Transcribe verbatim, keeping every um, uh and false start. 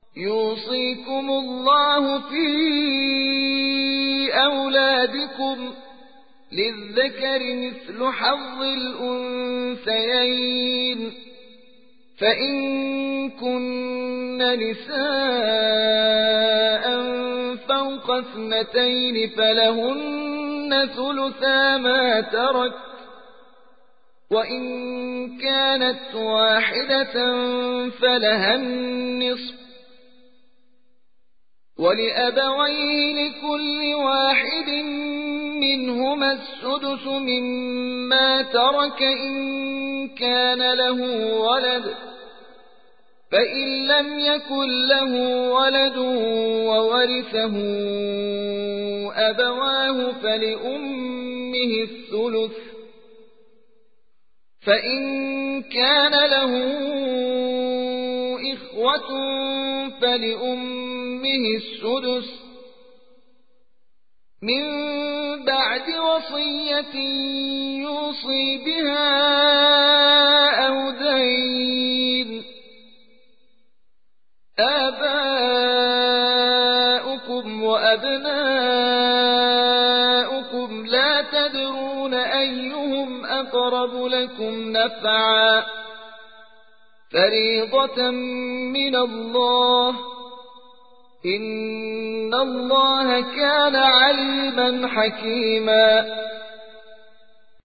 يوصيكم الله في أولادكم للذكر مثل حظ الأنثيين فإن كن نساء فوق اثنتين فلهن ثلثا ما ترك وإن كانت واحدة فلها النصف ولأبويه لكل واحد منهما السدس مما ترك إن كان له ولد فإن لم يكن له ولد وورثه أبواه فلأمه الثلث فإن كان له إخوة فلأمه السدس من بعد وصية يوصي بها أو دين آباؤكم وأبناؤكم لا تدرون أيهم أقرب لكم نفعا فريضة من الله إن الله كان عليما حكيما